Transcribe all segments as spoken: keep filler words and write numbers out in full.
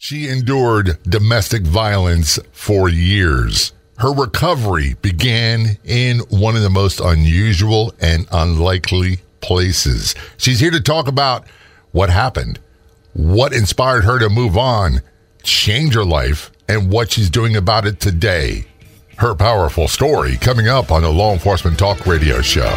She endured domestic violence for years. Her recovery began in one of the most unusual and unlikely places. She's here to talk about what happened, what inspired her to move on, change her life, and what she's doing about it today. Her powerful story coming up on the Law Enforcement Talk Radio Show.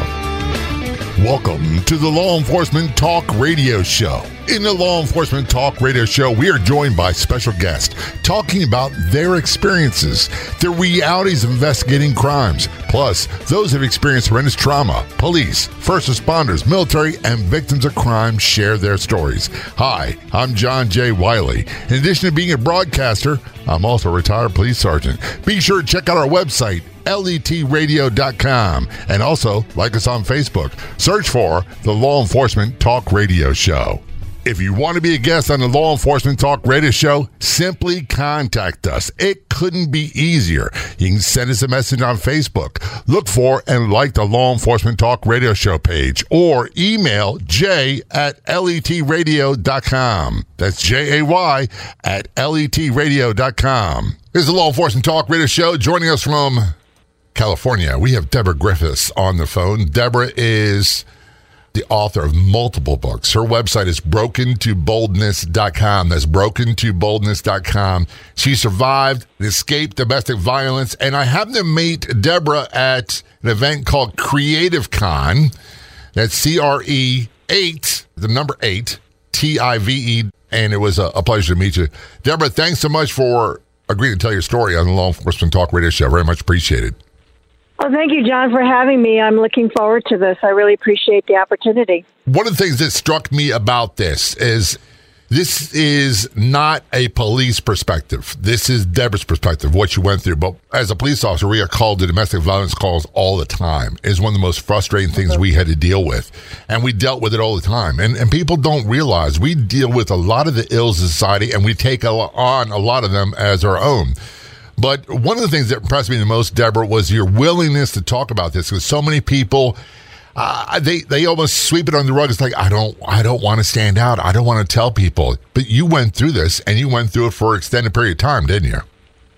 Welcome to the Law Enforcement Talk Radio Show. In the Law Enforcement Talk Radio Show, we are joined by special guests talking about their experiences, the realities of investigating crimes, plus those who have experienced horrendous trauma. Police, first responders, military, and victims of crime share their stories. Hi, I'm John J. Wiley. In addition to being a broadcaster, I'm also a retired police sergeant. Be sure to check out our website, L E T radio dot com, and also like us on Facebook. Search for the Law Enforcement Talk Radio Show. If you want to be a guest on the Law Enforcement Talk Radio Show, simply contact us. It couldn't be easier. You can send us a message on Facebook. Look for and like the Law Enforcement Talk Radio Show page, or email j at L E T radio dot com. That's J A Y at L E T radio dot com. This is the Law Enforcement Talk Radio Show. Joining us from California, we have Deborah Griffiths on the phone. Deborah is the author of multiple books. Her website is broken to boldness dot com. That's broken to boldness dot com. She survived and escaped domestic violence, and I happened to meet Deborah at an event called Creative Con. That's C R E eight, the number eight, T I V E, and it was a, a pleasure to meet you. Deborah, thanks so much for agreeing to tell your story on the Law Enforcement Talk Radio Show. Very much appreciated. Well, thank you, John, for having me. I'm looking forward to this. I really appreciate the opportunity. One of the things that struck me about this is this is not a police perspective. This is Deborah's perspective, what you went through. But as a police officer, we are called to domestic violence calls all the time. It's one of the most frustrating things mm-hmm. we had to deal with. And we dealt with it all the time. And, and people don't realize we deal with a lot of the ills of society, and we take on a lot of them as our own. But one of the things that impressed me the most, Deborah, was your willingness to talk about this, because so many people, uh, they they almost sweep it under the rug. It's like, I don't I don't want to stand out. I don't want to tell people. But you went through this, and you went through it for an extended period of time, didn't you?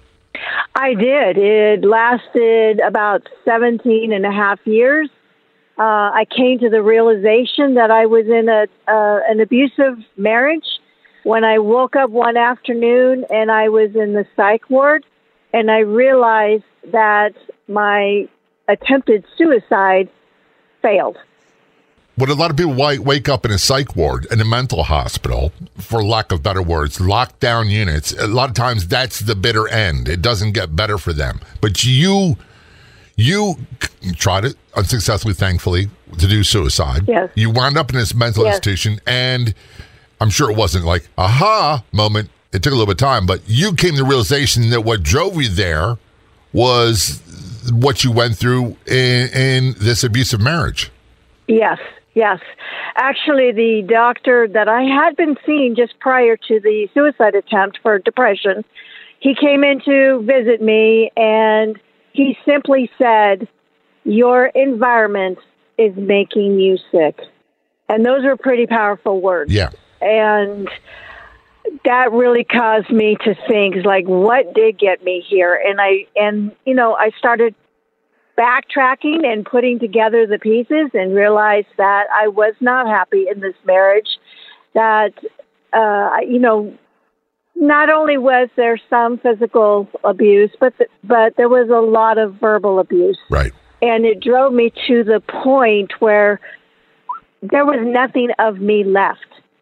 I did. It lasted about seventeen and a half years. Uh, I came to the realization that I was in a uh, an abusive marriage when I woke up one afternoon and I was in the psych ward. And I realized that my attempted suicide failed. What a lot of people wake up in a psych ward, in a mental hospital, for lack of better words, lockdown units. A lot of times that's the bitter end. It doesn't get better for them. But you, you tried it unsuccessfully, thankfully, to do suicide. Yes. You wound up in this mental yes. institution, and I'm sure it wasn't like, aha moment. It took a little bit of time, but you came to the realization that what drove you there was what you went through in, in this abusive marriage. Yes, yes. Actually, the doctor that I had been seeing just prior to the suicide attempt for depression, he came in to visit me, and he simply said, your environment is making you sick. And those were pretty powerful words. Yeah. And that really caused me to think, like, what did get me here? And I, and, you know, I started backtracking and putting together the pieces and realized that I was not happy in this marriage, that, uh, you know, not only was there some physical abuse, but, th- but there was a lot of verbal abuse. Right. And it drove me to the point where there was nothing of me left.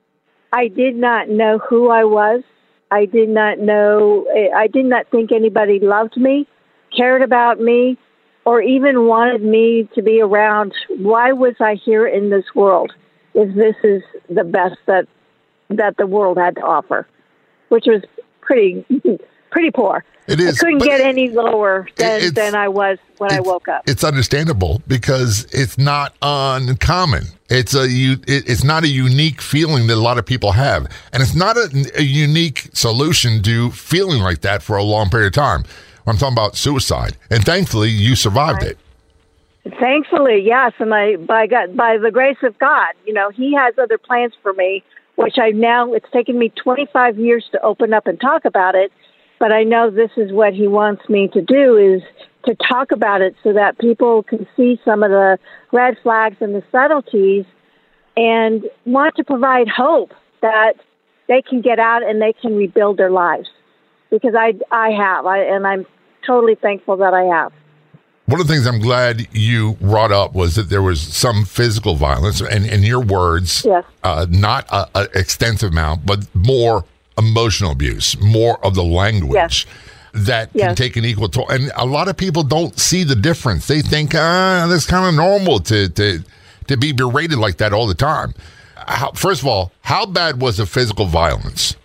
I did not know who I was. I did not know, I did not think anybody loved me, cared about me, or even wanted me to be around. Why was I here in this world if this is the best that that the world had to offer? Which was pretty pretty poor. It is. I couldn't get any lower than, than I was when I woke up. It's understandable because it's not uncommon. It's a it, it's not a unique feeling that a lot of people have, and it's not a, a unique solution to feeling like that for a long period of time. I'm talking about suicide, and thankfully you survived right. it. Thankfully, yes, and I by God, by the grace of God, you know, He has other plans for me which I now, it's taken me twenty-five years to open up and talk about it, but I know this is what he wants me to do, is to talk about it so that people can see some of the red flags and the subtleties and want to provide hope that they can get out and they can rebuild their lives. Because I, I have, I, and I'm totally thankful that I have. One of the things I'm glad you brought up was that there was some physical violence, and in your words, yes. uh, not an extensive amount, but more emotional abuse, more of the language yes. that yes. can take an equal toll. And a lot of people don't see the difference. They think, ah, that's kind of normal to, to, to be berated like that all the time. How, first of all, how bad was the physical violence?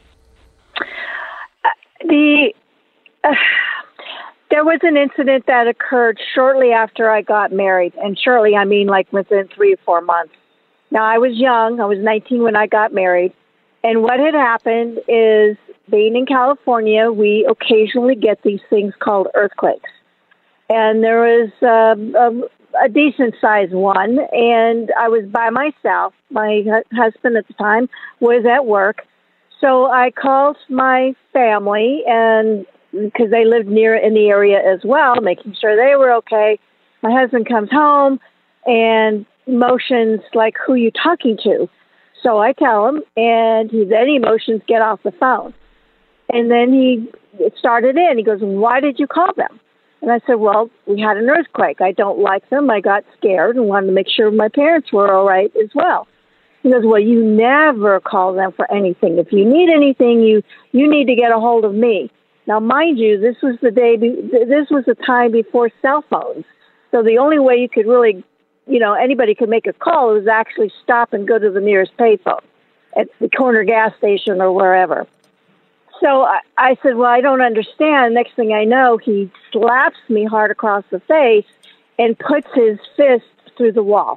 Uh, the... Uh, There was an incident that occurred shortly after I got married, and shortly, I mean like within three or four months. Now, I was young. I was nineteen when I got married, and what had happened is, being in California, we occasionally get these things called earthquakes, and there was um, a, a decent-sized one, and I was by myself. My hu- husband at the time was at work, so I called my family, and because they lived near in the area as well, making sure they were okay. My husband comes home and motions like, who you talking to? So I tell him, and he, then he motions, get off the phone. And then he started in. He goes, why did you call them? And I said, well, we had an earthquake. I don't like them. I got scared and wanted to make sure my parents were all right as well. He goes, well, you never call them for anything. If you need anything, you, you need to get a hold of me. Now, mind you, this was the day, this was the time before cell phones. So the only way you could really, you know, anybody could make a call was actually stop and go to the nearest payphone at the corner gas station or wherever. So I, I said, well, I don't understand. Next thing I know, he slaps me hard across the face and puts his fist through the wall.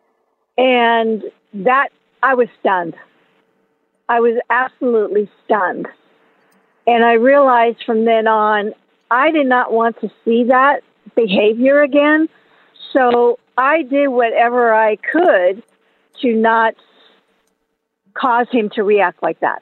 And that, I was stunned. I was absolutely stunned. And I realized from then on, I did not want to see that behavior again. So I did whatever I could to not cause him to react like that.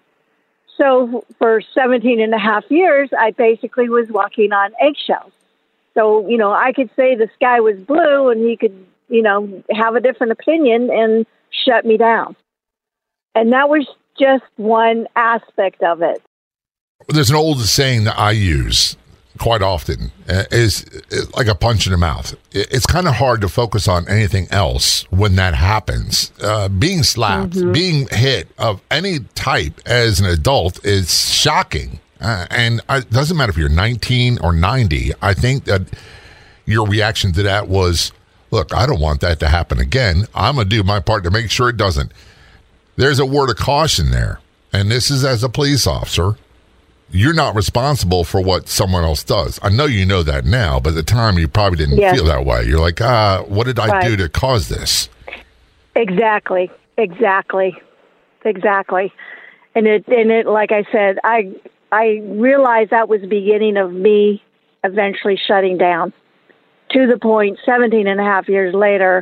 So for seventeen and a half years, I basically was walking on eggshells. So, you know, I could say the sky was blue and he could, you know, have a different opinion and shut me down. And that was just one aspect of it. There's an old saying that I use quite often, uh, is uh, like a punch in the mouth. It, it's kind of hard to focus on anything else when that happens. Uh, being slapped, mm-hmm. being hit of any type as an adult is shocking. Uh, and it doesn't matter if you're nineteen or ninety. I think that your reaction to that was, look, I don't want that to happen again. I'm going to do my part to make sure it doesn't. There's a word of caution there. And this is as a police officer. You're not responsible for what someone else does. I know you know that now, but at the time you probably didn't yes. feel that way. You're like, ah, what did I right. do to cause this? Exactly, exactly, exactly. And it, and it, like I said, I, I realized that was the beginning of me eventually shutting down. To the point, seventeen and a half years later,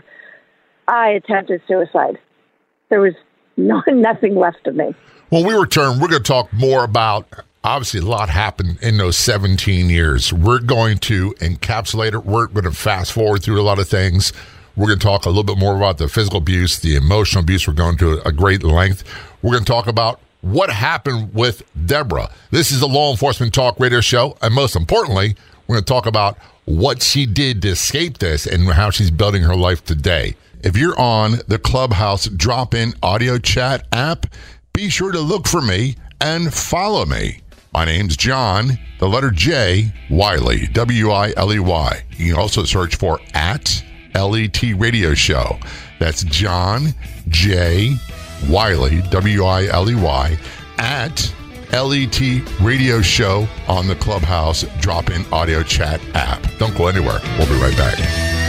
I attempted suicide. There was no, nothing left of me. When we return, we're going to talk more about, obviously a lot happened in those seventeen years. We're going to encapsulate it. We're going to fast forward through a lot of things. We're going to talk a little bit more about the physical abuse, the emotional abuse. We're going to a great length. We're going to talk about what happened with Deborah. This is a Law Enforcement Talk radio show. And most importantly, we're going to talk about what she did to escape this and how she's building her life today. If you're on the Clubhouse drop-in audio chat app, be sure to look for me and follow me. My name's John, the letter J, Wiley, W I L E Y. You can also search for at L E T Radio Show. That's John J. Wiley, W I L E Y, at L E T Radio Show on the Clubhouse drop-in audio chat app. Don't go anywhere. We'll be right back.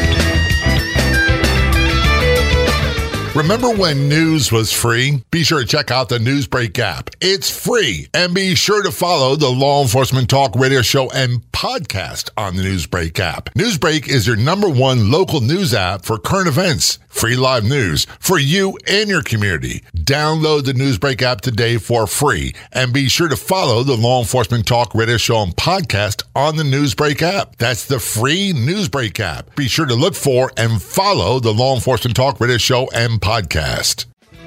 Remember when news was free? Be sure to check out the Newsbreak app. It's free. And be sure to follow the Law Enforcement Talk radio show and podcast on the Newsbreak app. Newsbreak is your number one local news app for current events, Free live news for you and your community. Download the Newsbreak app today for free. And be sure to follow the Law Enforcement Talk Radio Show and podcast on the Newsbreak app. That's the free Newsbreak app. Be sure to look for and follow the Law Enforcement Talk Radio Show and podcast.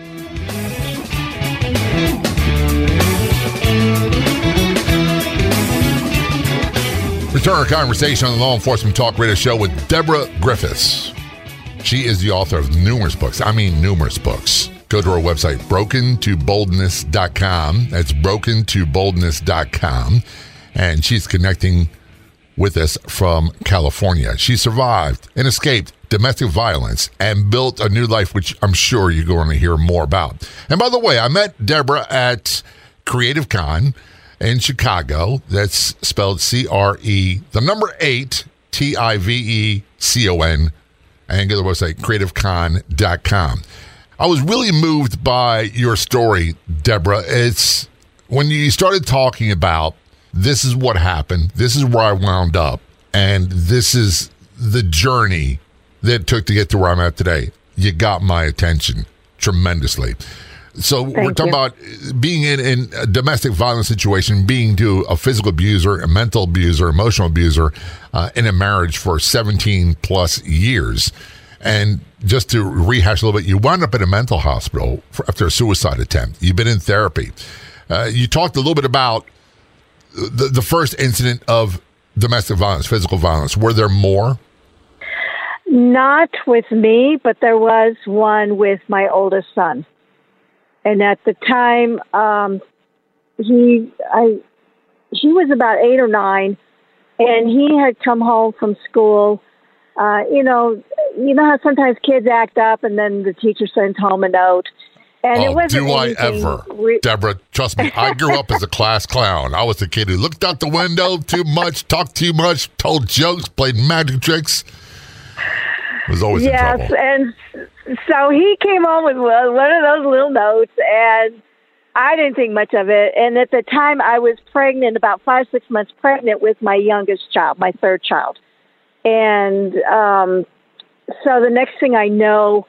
Return our conversation on the Law Enforcement Talk Radio Show with Deborah Griffiths. She is the author of numerous books. I mean, numerous books. Go to our website, broken to boldness dot com. That's broken to boldness dot com. And she's connecting with us from California. She survived and escaped domestic violence and built a new life, which I'm sure you're going to hear more about. And by the way, I met Deborah at Creative Con in Chicago. That's spelled C R E, the number eight, T I V E C O N. And go to the website, creative con dot com. I was really moved by your story, Deborah. It's when you started talking about this is what happened, this is where I wound up, and this is the journey that it took to get to where I'm at today. You got my attention tremendously. So Thank we're talking you. about being in, in a domestic violence situation, being to a physical abuser, a mental abuser, emotional abuser uh, in a marriage for seventeen plus years. And just to rehash a little bit, you wound up in a mental hospital for, after a suicide attempt. You've been in therapy. Uh, you talked a little bit about the, the first incident of domestic violence, physical violence. Were there more? Not with me, but there was one with my oldest son. And at the time, um, he, I, he was about eight or nine, and he had come home from school. Uh, you know, you know how sometimes kids act up, and then the teacher sends home a note. And oh, it wasn't do I anything ever, re- Deborah? Trust me, I grew up as a class clown. I was the kid who looked out the window too much, talked too much, told jokes, played magic tricks. Was always yes, in trouble. And so he came home with one of those little notes, and I didn't think much of it. And at the time, I was pregnant, about five, six months pregnant with my youngest child, my third child. And um, so the next thing I know,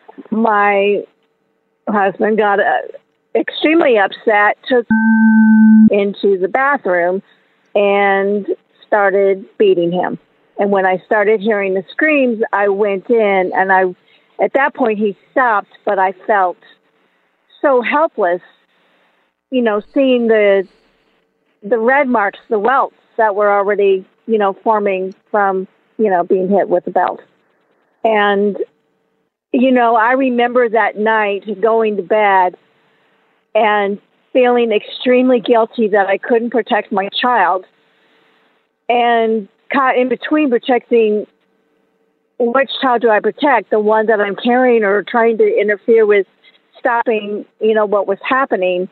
my husband got uh, extremely upset, took into the bathroom, and started beating him. And when I started hearing the screams, I went in, and I, at that point, he stopped, but I felt so helpless, you know, seeing the the red marks, the welts that were already, you know, forming from, you know, being hit with the belt. And, you know, I remember that night going to bed and feeling extremely guilty that I couldn't protect my child, and caught in between protecting which child do I protect, the one that I'm carrying or trying to interfere with stopping, you know, what was happening.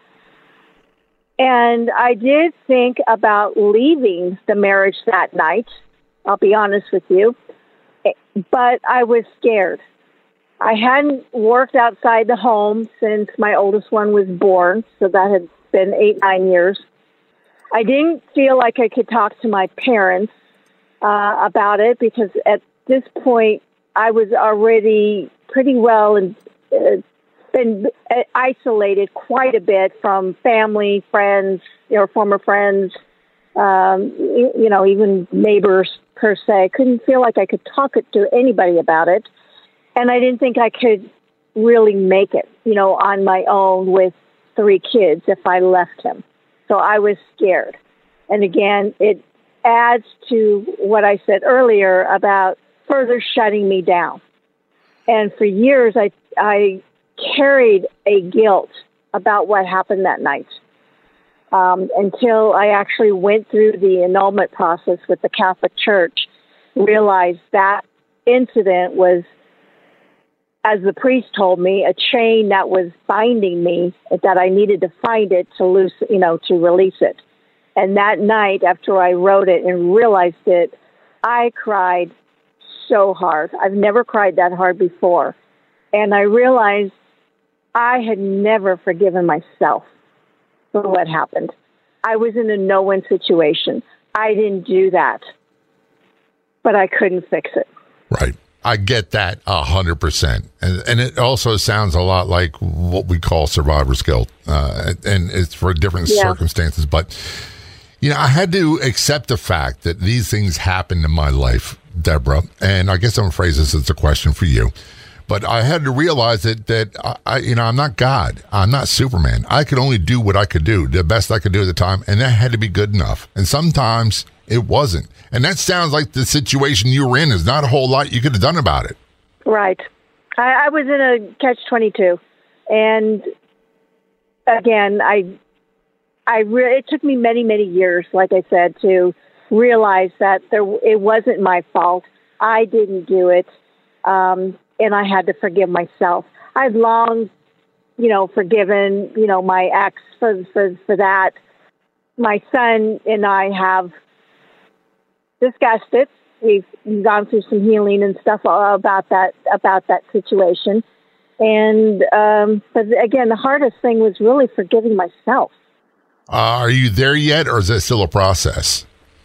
And I did think about leaving the marriage that night, I'll be honest with you, but I was scared. I hadn't worked outside the home since my oldest one was born, so that had been eight, nine years. I didn't feel like I could talk to my parents uh, about it, because at this point I was already pretty well and uh, been isolated quite a bit from family, friends, you know, former friends, um, you, you know, even neighbors per se. I couldn't feel like I could talk it to anybody about it. And I didn't think I could really make it, you know, on my own with three kids if I left him. So I was scared. And again, it adds to what I said earlier about further shutting me down. And for years, I, I carried a guilt about what happened that night um, until I actually went through the annulment process with the Catholic Church, realized that incident was, as the priest told me, a chain that was binding me, that I needed to find it to loose, you know, to release it. And that night, after I wrote it and realized it, I cried so hard. I've never cried that hard before. And I realized I had never forgiven myself for what happened. I was in a no-win situation. I didn't do that, but I couldn't fix it. Right. I get that a hundred percent, and and it also sounds a lot like what we call survivor's guilt, uh, and it's for different yeah. circumstances. But you know, I had to accept the fact that these things happened in my life, Deborah, and I guess I'm gonna phrase this as a question for you. But I had to realize that that I, you know, I'm not God. I'm not Superman. I could only do what I could do, the best I could do at the time, and that had to be good enough. And sometimes it wasn't. And that sounds like the situation you were in. There's not a whole lot you could have done about it. Right. I, I was in a catch twenty-two, and again, I, I re- it took me many, many years, like I said, to realize that there it wasn't my fault. I didn't do it. Um, And I had to forgive myself. I've long, you know, forgiven, you know, my ex for, for, for that. My son and I have discussed it. We've gone through some healing and stuff about that, about that situation. And, um, but again, the hardest thing was really forgiving myself. Uh, are you there yet, or is it still a process?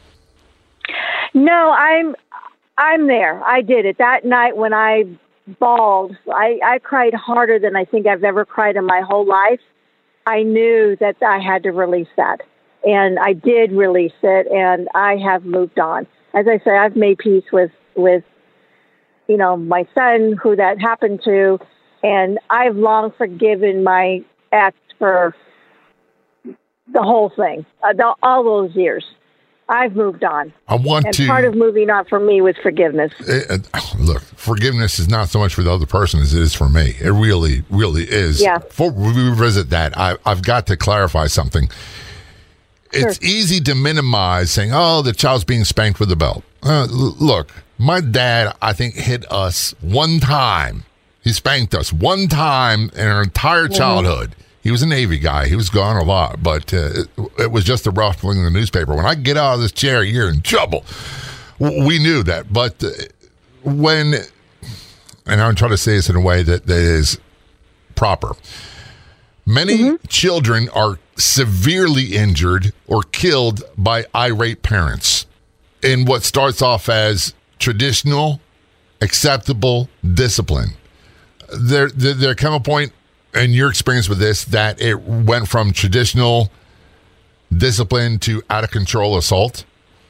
No, I'm, I'm there. I did it that night when I bawled. I, I cried harder than I think I've ever cried in my whole life. I knew that I had to release that. And I did release it, and I have moved on. As I say, I've made peace with, with, you know, my son, who that happened to, and I've long forgiven my ex for the whole thing, uh, the, all those years. I've moved on. I want and to. part of moving on for me was forgiveness. It, uh, look, forgiveness is not so much for the other person as it is for me. It really, really is. Yeah. Before we revisit that, I, I've got to clarify something. It's sure. easy to minimize saying, "Oh, the child's being spanked with a belt." Uh, l- look, my dad, I think, hit us one time. He spanked us one time in our entire childhood. Mm-hmm. He was a Navy guy. He was gone a lot, but uh, it, it was just a ruffling in the newspaper. When I get out of this chair, you're in trouble. We knew that. But uh, when, and I'm trying to say this in a way that, that is proper, many mm-hmm. children are severely injured or killed by irate parents in what starts off as traditional, acceptable discipline. There, there, there come a point, and your experience with this, that it went from traditional discipline to out of control assault?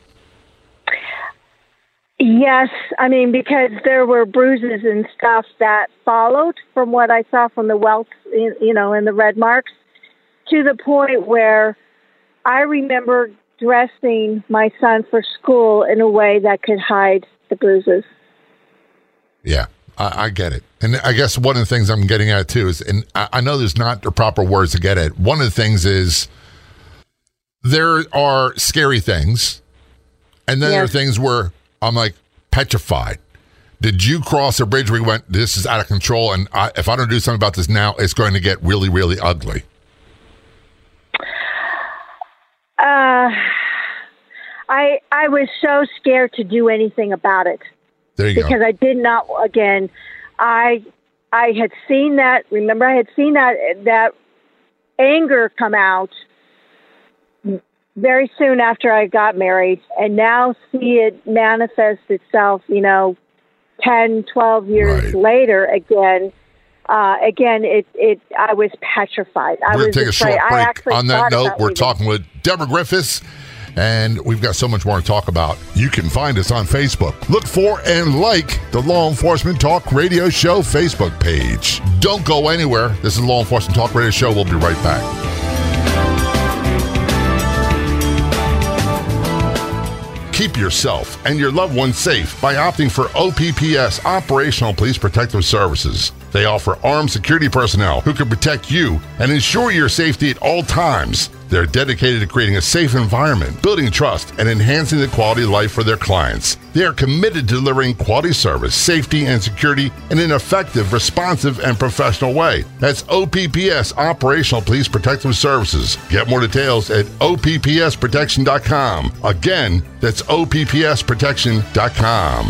Yes. I mean, because there were bruises and stuff that followed from what I saw from the welts, you know, and the red marks, to the point where I remember dressing my son for school in a way that could hide the bruises. Yeah. I, I get it. And I guess one of the things I'm getting at too is, and I, I know there's not the proper words to get at. One of the things is there are scary things, and then yes. there are things where I'm like petrified. Did you cross a bridge where you went, this is out of control, and I, if I don't do something about this now, it's going to get really, really ugly? Uh, I I was so scared to do anything about it. There you because go. I did not, again, I I had seen that, remember I had seen that that anger come out very soon after I got married, and now see it manifest itself, you know, ten, twelve years right. later again. Uh, again, it, it, I was petrified. I we're going was to take afraid. a short break. On that note, we're leaving. talking with Deborah Griffiths, and we've got so much more to talk about. You can find us on Facebook. Look for and like the Law Enforcement Talk Radio Show Facebook page. Don't go anywhere. This is Law Enforcement Talk Radio Show. We'll be right back. Keep yourself and your loved ones safe by opting for O P P S, Operational Police Protective Services. They offer armed security personnel who can protect you and ensure your safety at all times. They're dedicated to creating a safe environment, building trust, and enhancing the quality of life for their clients. They are committed to delivering quality service, safety, and security in an effective, responsive, and professional way. That's O P P S, Operational Police Protective Services. Get more details at O P P S protection dot com. Again, that's O P P S protection dot com.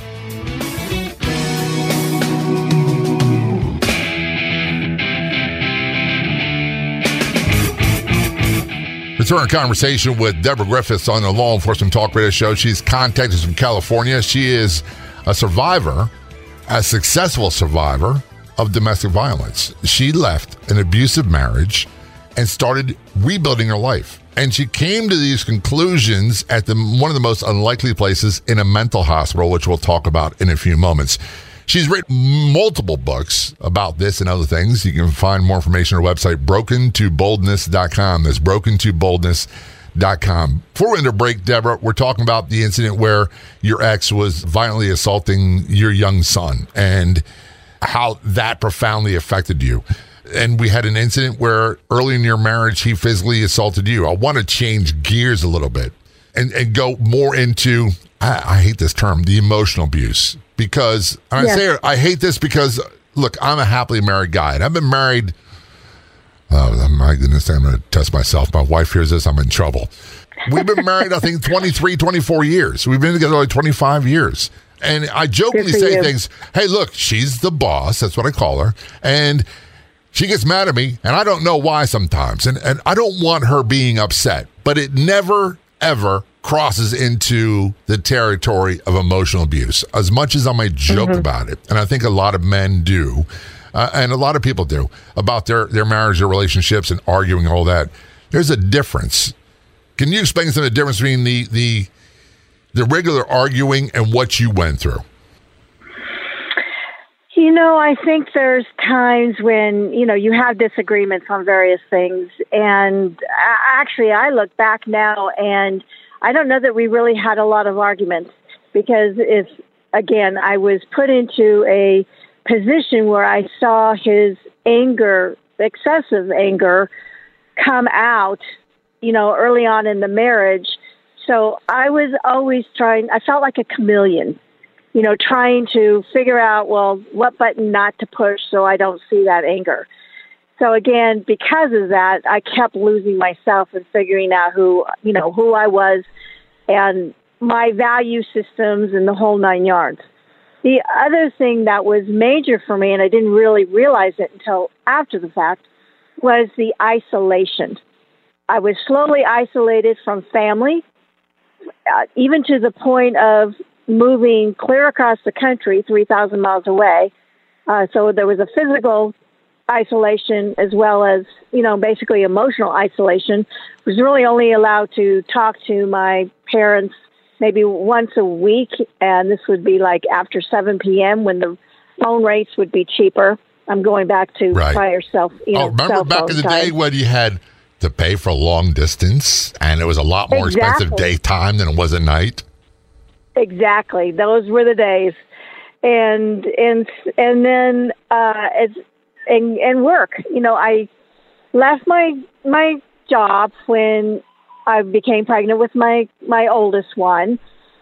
Return a conversation with Deborah Griffiths on the Law Enforcement Talk Radio Show. She's contacted us from California. She is a survivor a successful survivor of domestic violence. She left an abusive marriage and started rebuilding her life. And she came to these conclusions at the one of the most unlikely places, in a mental hospital, which we'll talk about in a few moments. She's written multiple books about this and other things. You can find more information on her website, broken to boldness dot com. That's broken to boldness dot com. Before we end a break, Deborah, we're talking about the incident where your ex was violently assaulting your young son and how that profoundly affected you. And we had an incident where early in your marriage, he physically assaulted you. I want to change gears a little bit and, and go more into, I, I hate this term, the emotional abuse. Because, and yes. I say I hate this because, look, I'm a happily married guy. And I've been married, oh, my goodness, I'm going to test myself. My wife hears this, I'm in trouble. We've been married, I think, twenty-three, twenty-four years. We've been together like twenty-five years. And I jokingly say you. things, hey, look, she's the boss. That's what I call her. And she gets mad at me, and I don't know why sometimes. And, and I don't want her being upset. But it never, ever crosses into the territory of emotional abuse, as much as I might joke mm-hmm. about it. And I think a lot of men do, uh, and a lot of people do, about their, their marriage, their relationships, and arguing all that. There's a difference. Can you explain some of the difference between the, the, the regular arguing and what you went through? You know, I think there's times when, you know, you have disagreements on various things. And actually, I look back now and I don't know that we really had a lot of arguments, because if, again, I was put into a position where I saw his anger, excessive anger, come out, you know, early on in the marriage. So I was always trying, I felt like a chameleon, you know, trying to figure out, well, what button not to push so I don't see that anger. So again, because of that, I kept losing myself and figuring out who, you know, who I was and my value systems and the whole nine yards. The other thing that was major for me, and I didn't really realize it until after the fact, was the isolation. I was slowly isolated from family, uh, even to the point of moving clear across the country, three thousand miles away. Uh, so there was a physical isolation as well as, you know, basically emotional isolation. I was really only allowed to talk to my parents maybe once a week, and this would be like after seven p.m. when the phone rates would be cheaper. I'm going back to right. prior self, you know, oh, remember back in the time. day when you had to pay for long distance, and it was a lot more exactly. expensive daytime than it was at night? Exactly. Those were the days. And and and then uh, as and and work. You know, I left my my job when I became pregnant with my my oldest one,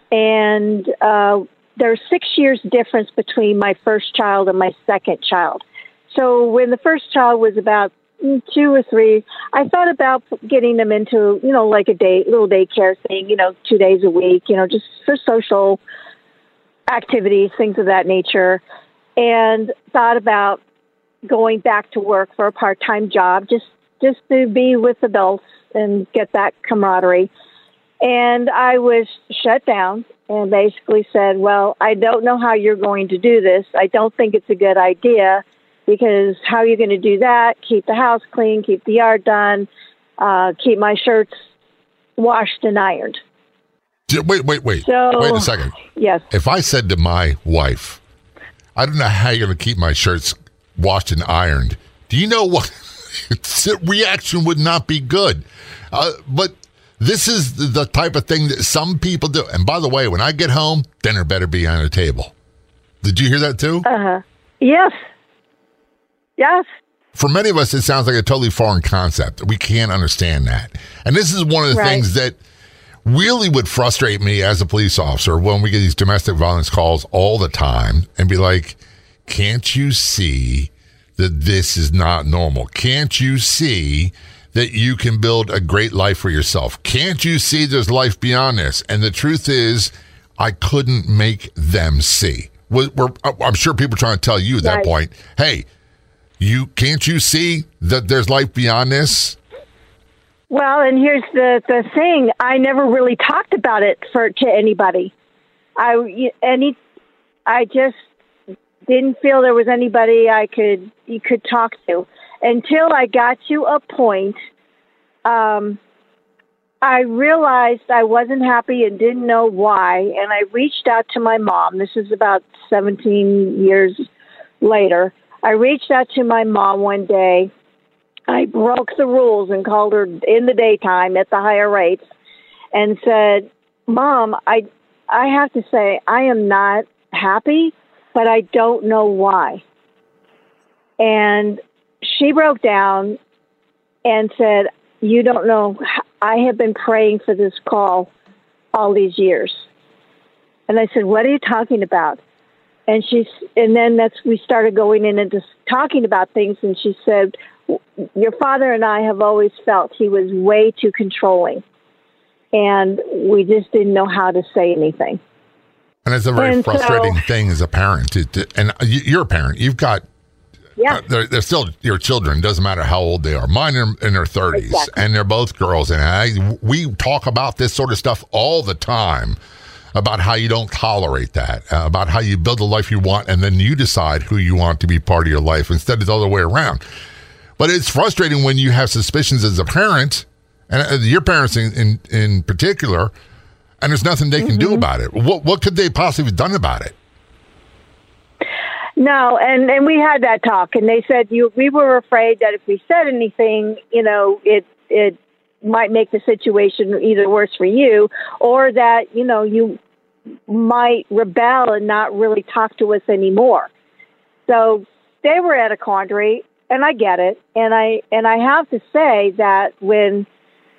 and uh, there's six years difference between my first child and my second child. So when the first child was about two or three, I thought about getting them into, you know, like a day, little daycare thing, you know, two days a week, you know, just for social activities, things of that nature, and thought about going back to work for a part-time job, just, just to be with adults and get that camaraderie. And I was shut down and basically said, well, I don't know how you're going to do this. I don't think it's a good idea, because how are you going to do that? Keep the house clean, keep the yard done, uh, keep my shirts washed and ironed. Wait, wait, wait. So, wait a second. Yes. If I said to my wife, I don't know how you're going to keep my shirts washed and ironed, do you know what? Reaction would not be good. Uh, but this is the type of thing that some people do. And by the way, when I get home, dinner better be on the table. Did you hear that too? Uh-huh. Yes. Yes. For many of us, it sounds like a totally foreign concept. We can't understand that. And this is one of the right. things that really would frustrate me as a police officer when we get these domestic violence calls all the time and be like, can't you see that this is not normal? Can't you see that you can build a great life for yourself? Can't you see there's life beyond this? And the truth is, I couldn't make them see. We're, we're, I'm sure people are trying to tell you at that right. point, hey, you can't you see that there's life beyond this? Well, and here's the, the thing. I never really talked about it for to anybody. I any I just didn't feel there was anybody I could you could talk to until I got to a point. Um, I realized I wasn't happy and didn't know why, and I reached out to my mom. This is about seventeen years later. I reached out to my mom one day. I broke the rules and called her in the daytime at the higher rates and said, Mom, I I have to say I am not happy, but I don't know why. And she broke down and said, you don't know, I have been praying for this call all these years. And I said, what are you talking about? And she's, and then that's, we started going in and just talking about things. And she said, your father and I have always felt he was way too controlling. And we just didn't know how to say anything. And it's a very and frustrating so, thing as a parent. To, to, and you're a parent. You've got, yeah. uh, they're, they're still your children. Doesn't matter how old they are. Mine are in their thirties, exactly. and they're both girls. And I, we talk about this sort of stuff all the time, about how you don't tolerate that, uh, about how you build the life you want, and then you decide who you want to be part of your life instead of the other way around. But it's frustrating when you have suspicions as a parent, and uh, your parents in, in, in particular, and there's nothing they can mm-hmm. do about it. What what could they possibly have done about it? No, and, and we had that talk, and they said you we were afraid that if we said anything, you know, it it might make the situation either worse for you, or that, you know, you might rebel and not really talk to us anymore. So they were at a quandary, and I get it. And I and I have to say that when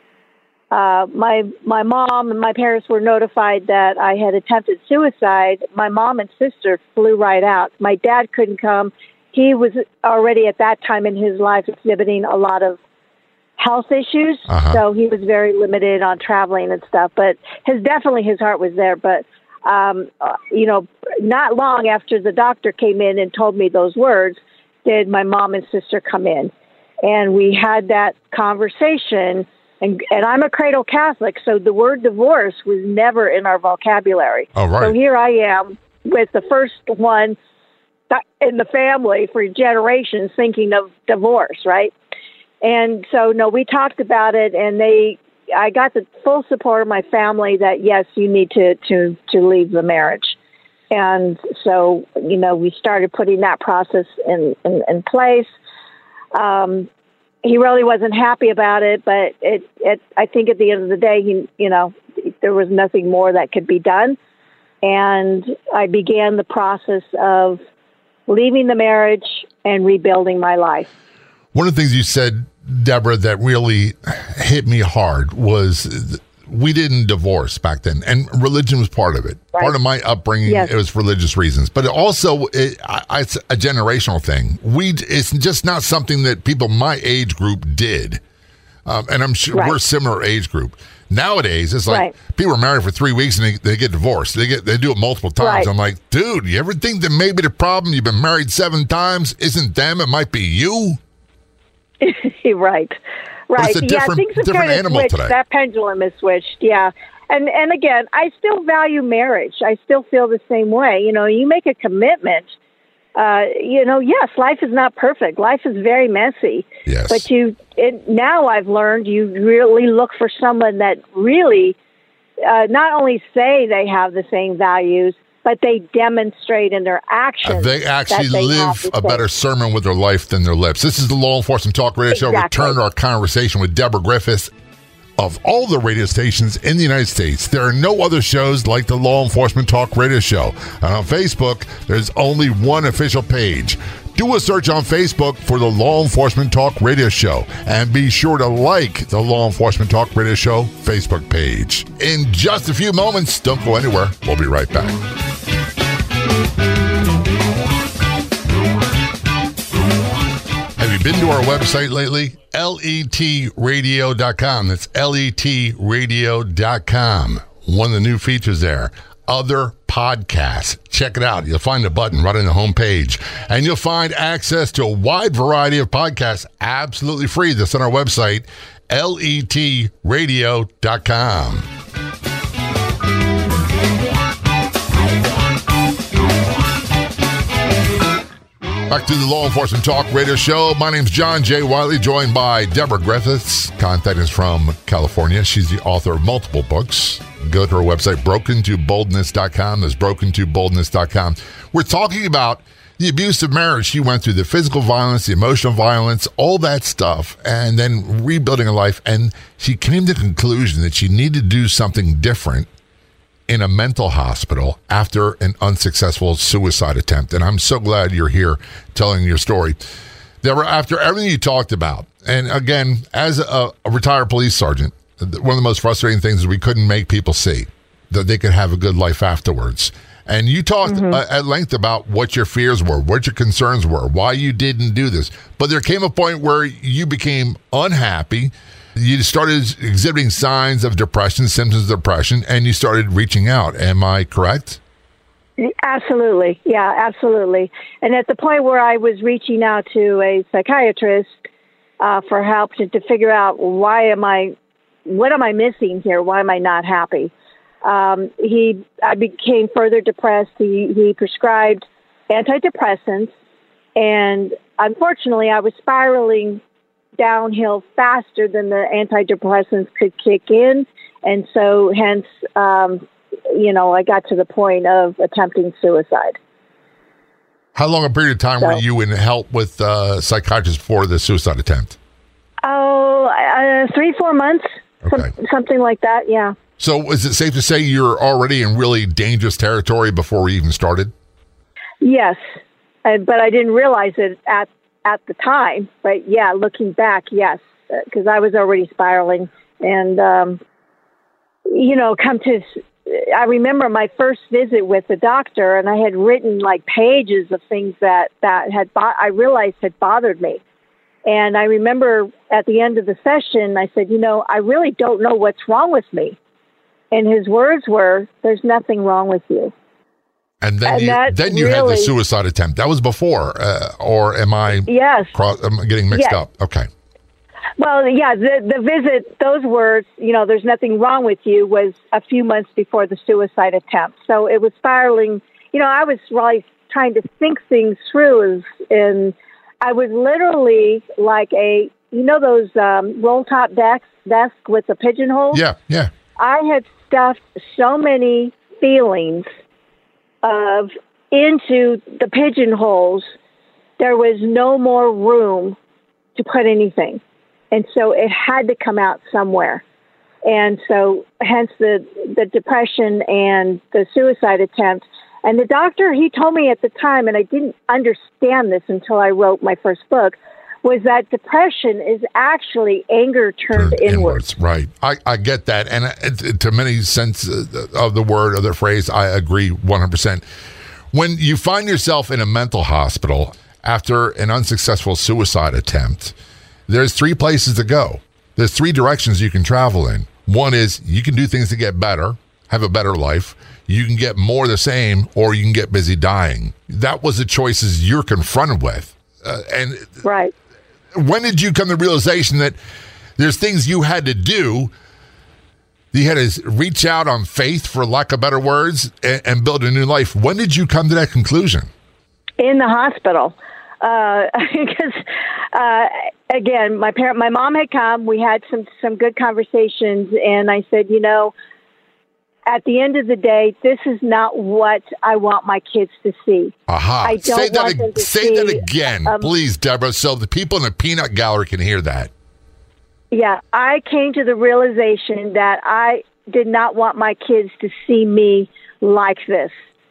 uh, my my mom and my parents were notified that I had attempted suicide, my mom and sister flew right out. My dad couldn't come. He was already at that time in his life exhibiting a lot of health issues, uh-huh. so he was very limited on traveling and stuff. But his definitely his heart was there. But um, uh, you know, not long after the doctor came in and told me those words, did my mom and sister come in, and we had that conversation. And, and I'm a cradle Catholic, so the word divorce was never in our vocabulary. Oh, right. So here I am with the first one in the family for generations thinking of divorce, right? And so, no, we talked about it, and they, I got the full support of my family that, yes, you need to, to, to leave the marriage. And so, you know, we started putting that process in, in, in place. Um, he really wasn't happy about it, but it, it, I think at the end of the day, he, you know, there was nothing more that could be done. And I began the process of leaving the marriage and rebuilding my life. One of the things you said, Deborah, that really hit me hard was we didn't divorce back then, and religion was part of it. Right. Part of my upbringing, yes. It was for religious reasons, but it also it, I, it's a generational thing. We it's just not something that people my age group did, um, and I'm sure right. we're a similar age group. Nowadays, it's like right. people are married for three weeks and they, they get divorced. They get they do it multiple times. Right. I'm like, dude, you ever think that maybe the problem you've been married seven times isn't them? It might be you. right. Right. It's a different, yeah, things have different kind of animal switched. today. That pendulum is switched. Yeah. And and again, I still value marriage. I still feel the same way. You know, you make a commitment. Uh, you know, yes, life is not perfect. Life is very messy. Yes. But you it, now I've learned you really look for someone that really uh, not only say they have the same values, but they demonstrate in their actions. Uh, they actually they live a better sermon with their life than their lips. This is the Law Enforcement Talk Radio exactly. Show. Return to our conversation with Deborah Griffiths. Of all the radio stations in the United States, there are no other shows like the Law Enforcement Talk Radio Show. And on Facebook, there's only one official page. Do a search on Facebook for the Law Enforcement Talk Radio Show. And be sure to like the Law Enforcement Talk Radio Show Facebook page. In just a few moments, don't go anywhere. We'll be right back. Have you been to our website lately? L E T radio dot com. That's L E T radio dot com. One of the new features there, other podcasts. Check it out. You'll find a button right on the homepage, and you'll find access to a wide variety of podcasts absolutely free. That's on our website, L E T radio dot com. Back to the Law Enforcement Talk Radio Show. My name's John J. Wiley, joined by Deborah Griffiths. Contact is from California. She's the author of multiple books. Go to her website, broken to boldness dot com. That's broken to boldness dot com. We're talking about the abuse of marriage. She went through the physical violence, the emotional violence, all that stuff, and then rebuilding her life. And she came to the conclusion that she needed to do something different in a mental hospital after an unsuccessful suicide attempt. And I'm so glad you're here telling your story. Deborah, after everything you talked about, and again, as a, a retired police sergeant, one of the most frustrating things is we couldn't make people see that they could have a good life afterwards. And you talked mm-hmm. uh, at length about what your fears were, what your concerns were, why you didn't do this. But there came a point where you became unhappy. You started exhibiting signs of depression, symptoms of depression, and you started reaching out. Am I correct? Absolutely. Yeah, absolutely. And at the point where I was reaching out to a psychiatrist uh, for help to, to figure out why am I, what am I missing here? Why am I not happy? Um, he, I became further depressed. He, he prescribed antidepressants, and unfortunately, I was spiraling downhill faster than the antidepressants could kick in, and so hence, um, you know, I got to the point of attempting suicide. How long a period of time so, were you in help with uh, psychiatrists for the suicide attempt? Oh, uh, three, four months, okay. some, something like that. Yeah. So, is it safe to say you're already in really dangerous territory before we even started? Yes, uh, but I didn't realize it at at the time. But yeah, looking back, yes, because uh, I was already spiraling. And, um, you know, come to, I remember my first visit with the doctor, and I had written like pages of things that, that had, bo- I realized had bothered me. And I remember at the end of the session, I said, you know, I really don't know what's wrong with me. And his words were, there's nothing wrong with you. And then and you, then you really, had the suicide attempt. That was before, uh, or am I yes. cross, am I getting mixed yes. up? Okay. Well, yeah, the, the visit, those words, you know, there's nothing wrong with you, was a few months before the suicide attempt. So it was spiraling. You know, I was really trying to think things through, and I was literally like a, you know, those um, roll-top desks, desk with the pigeonholes? Yeah, yeah. I had stuffed so many feelings of into the pigeonholes. There was no more room to put anything. And so it had to come out somewhere. And so hence the, the depression and the suicide attempt. And the doctor, he told me at the time, and I didn't understand this until I wrote my first book, was that depression is actually anger turned, turned inwards. inwards. Right. I, I get that. And it, to many sense of the word or the phrase, I agree one hundred percent. When you find yourself in a mental hospital after an unsuccessful suicide attempt, there's three places to go. There's three directions you can travel in. One is you can do things to get better, have a better life. You can get more of the same, or you can get busy dying. That was the choices you're confronted with. Uh, and right. When did you come to the realization that there's things you had to do? You had to reach out on faith, for lack of better words, and, and build a new life. When did you come to that conclusion? In the hospital. Uh, because, uh, again, my parent, my mom had come. We had some, some good conversations, and I said, you know, at the end of the day, this is not what I want my kids to see. Aha. I don't say that, want them to say see, that again, um, please, Deborah, so the people in the peanut gallery can hear that. Yeah, I came to the realization that I did not want my kids to see me like this,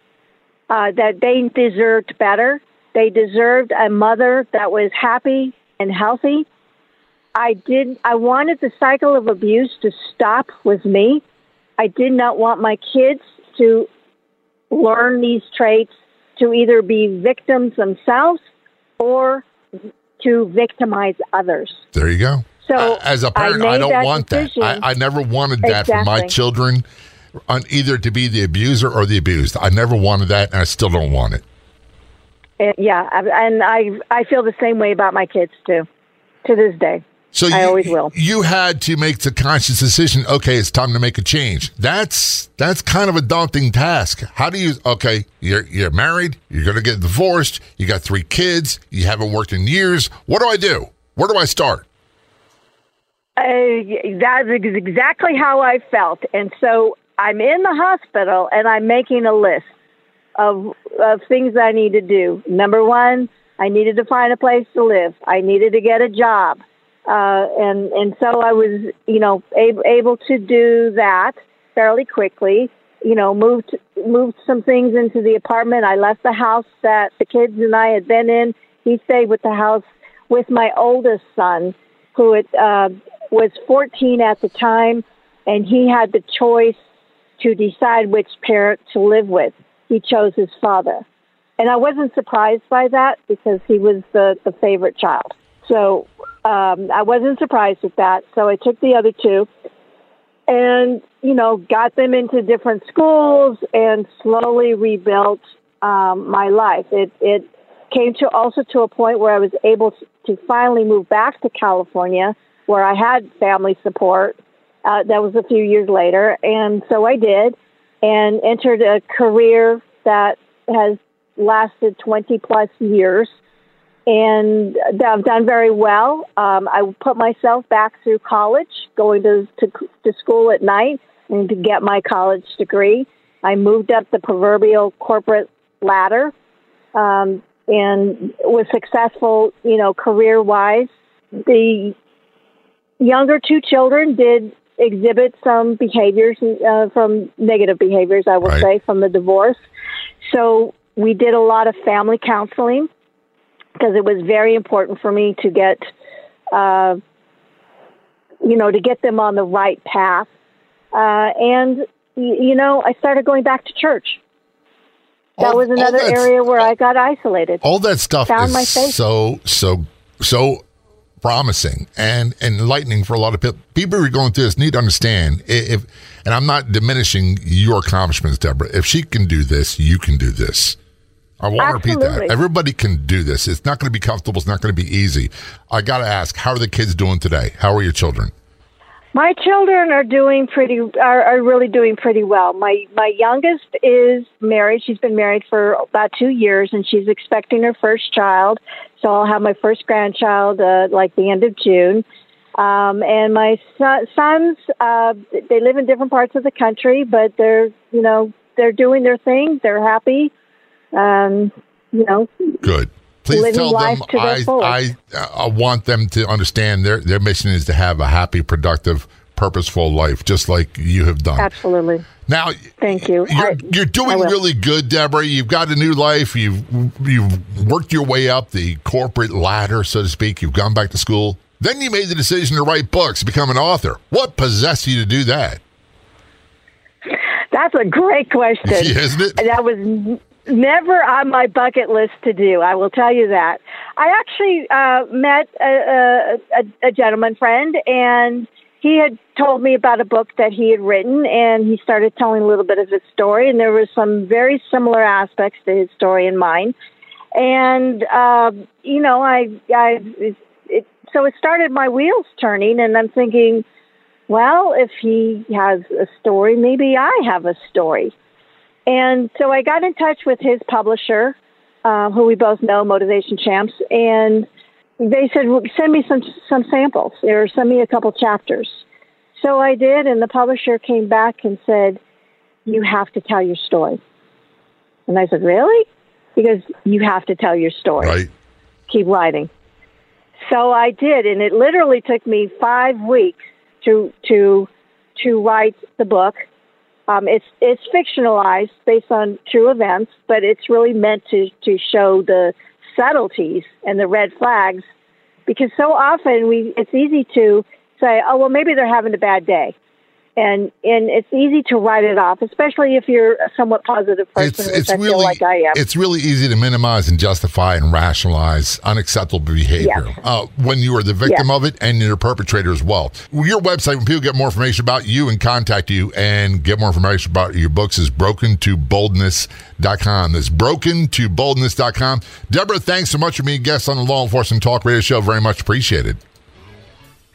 uh, that they deserved better. They deserved a mother that was happy and healthy. I did. I wanted the cycle of abuse to stop with me. I did not want my kids to learn these traits, to either be victims themselves or to victimize others. There you go. So as a parent, I, I don't that want decision. that. I, I never wanted that exactly. for my children, on either to be the abuser or the abused. I never wanted that, and I still don't want it. Uh, yeah, and I I feel the same way about my kids too, to this day. So I you, always will. You had to make the conscious decision. Okay, it's time to make a change. That's that's kind of a daunting task. How do you? Okay, you're you're married. You're going to get divorced. You got three kids. You haven't worked in years. What do I do? Where do I start? Uh, that's exactly how I felt. And so I'm in the hospital and I'm making a list of of things I need to do. Number one, I needed to find a place to live. I needed to get a job. Uh, and, and so I was, you know, able, able to do that fairly quickly, you know, moved, moved some things into the apartment. I left the house that the kids and I had been in. He stayed with the house with my oldest son, who had, uh, was fourteen at the time, and he had the choice to decide which parent to live with. He chose his father. And I wasn't surprised by that because he was the, the favorite child. So um, I wasn't surprised at that. So I took the other two and, you know, got them into different schools and slowly rebuilt um, my life. It, it came to also to a point where I was able to, to finally move back to California, where I had family support. Uh, that was a few years later. And so I did and entered a career that has lasted twenty plus years. And I've done very well. Um, I put myself back through college, going to, to to school at night and to get my college degree. I moved up the proverbial corporate ladder um, and was successful, you know, career-wise. The younger two children did exhibit some behaviors uh, from negative behaviors, I will right. say, from the divorce. So we did a lot of family counseling, because it was very important for me to get, uh, you know, to get them on the right path. Uh, and, you know, I started going back to church. That all, was another area where I got isolated. All that stuff Found is my faith. so, so, so promising and enlightening for a lot of people. People who are going through this need to understand, if, and I'm not diminishing your accomplishments, Deborah, if she can do this, you can do this. I want Absolutely. to repeat that. Everybody can do this. It's not going to be comfortable. It's not going to be easy. I got to ask, how are the kids doing today? How are your children? My children are doing pretty, are, are really doing pretty well. My my youngest is married. She's been married for about two years, and she's expecting her first child. So I'll have my first grandchild uh, like the end of June. Um, and my son, sons, uh, they live in different parts of the country, but they're, you know, they're doing their thing. They're happy. Um, you know, good. Please living tell life them to their I, fullest. I I want them to understand their their mission is to have a happy, productive, purposeful life, just like you have done. Absolutely. Now, thank you. You're, I, you're doing really good, Deborah. You've got a new life. You've you've worked your way up the corporate ladder, so to speak. You've gone back to school. Then you made the decision to write books, become an author. What possessed you to do that? That's a great question. Yeah, isn't it? That was n- never on my bucket list to do. I will tell you that. I actually uh, met a, a, a gentleman friend, and he had told me about a book that he had written, and he started telling a little bit of his story, and there was some very similar aspects to his story and mine. And, uh, you know, I, I it, it, so it started my wheels turning, and I'm thinking, well, if he has a story, maybe I have a story. And so I got in touch with his publisher, uh, who we both know, Motivation Champs, and they said, well, send me some some samples or send me a couple chapters. So I did, and the publisher came back and said, you have to tell your story. And I said, really? Because you have to tell your story. Right. Keep writing. So I did, and it literally took me five weeks to to to write the book. Um, it's it's fictionalized based on true events, but it's really meant to, to show the subtleties and the red flags, because so often we it's easy to say, oh, well, maybe they're having a bad day. And and it's easy to write it off, especially if you're a somewhat positive person, It's, which it's I really, feel like I am. It's really easy to minimize and justify and rationalize unacceptable behavior Yes. uh, when you are the victim Yes. of it and you're a perpetrator as well. Your website, when people get more information about you and contact you and get more information about your books, is broken to boldness dot com. That's broken to boldness dot com. Deborah, thanks so much for being a guest on the Law Enforcement Talk Radio Show. Very much appreciated.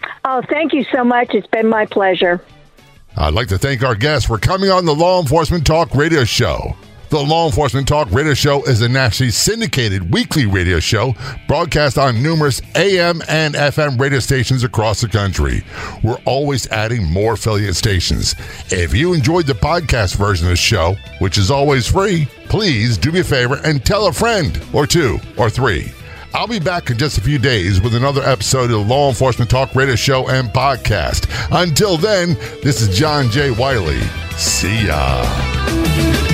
Oh, thank you so much. It's been my pleasure. I'd like to thank our guests for coming on the Law Enforcement Talk Radio Show. The Law Enforcement Talk Radio Show is a nationally syndicated weekly radio show broadcast on numerous A M and F M radio stations across the country. We're always adding more affiliate stations. If you enjoyed the podcast version of the show, which is always free, please do me a favor and tell a friend or two or three. I'll be back in just a few days with another episode of the Law Enforcement Talk Radio Show and Podcast. Until then, this is John J. Wiley. See ya.